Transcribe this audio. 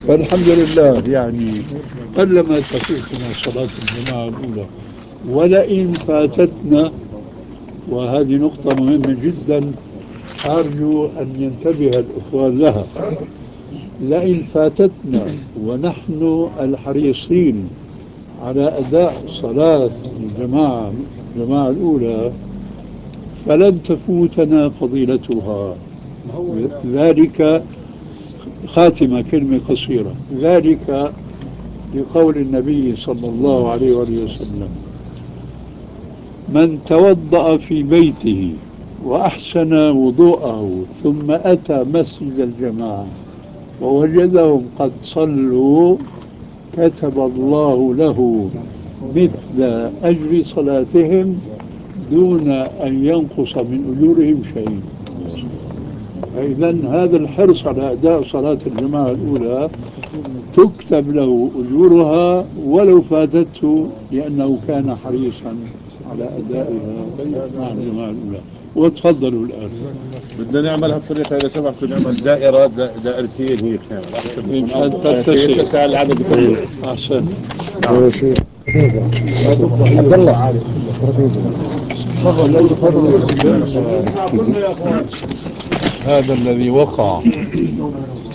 فالحمد لله يعني قلما تفوتنا صلاة الجماعة الأولى، ولئن فاتتنا، وهذه نقطة مهمة جدا أرجو أن ينتبه الإخوان لها، لئن فاتتنا ونحن الحريصين على أداء صلاة الجماعة الأولى فلن تفوتنا فضيلتها. ذلك خاتمة كلمة قصيرة، ذلك لقول النبي صلى الله عليه وآله وسلم: من توضأ في بيته وأحسن وضوءه ثم أتى مسجد الجماعة ووجدهم قد صلوا كتب الله له مثل أجر صلاتهم دون أن ينقص من أجورهم شيء. فإذا هذا الحرص على أداء صلاة الجماعة الأولى تكتب له أجورها ولو فاتته، لأنه كان حريصا على أدائها مع الجماعة الأولى. وتفضلوا الآن. بدنا نعملها بطريقة إذا سمحتوا نعمل دائرة دائرتين هيك نعمل تتسع العدد كله. أحسن. عبد الله هذا الذي وقع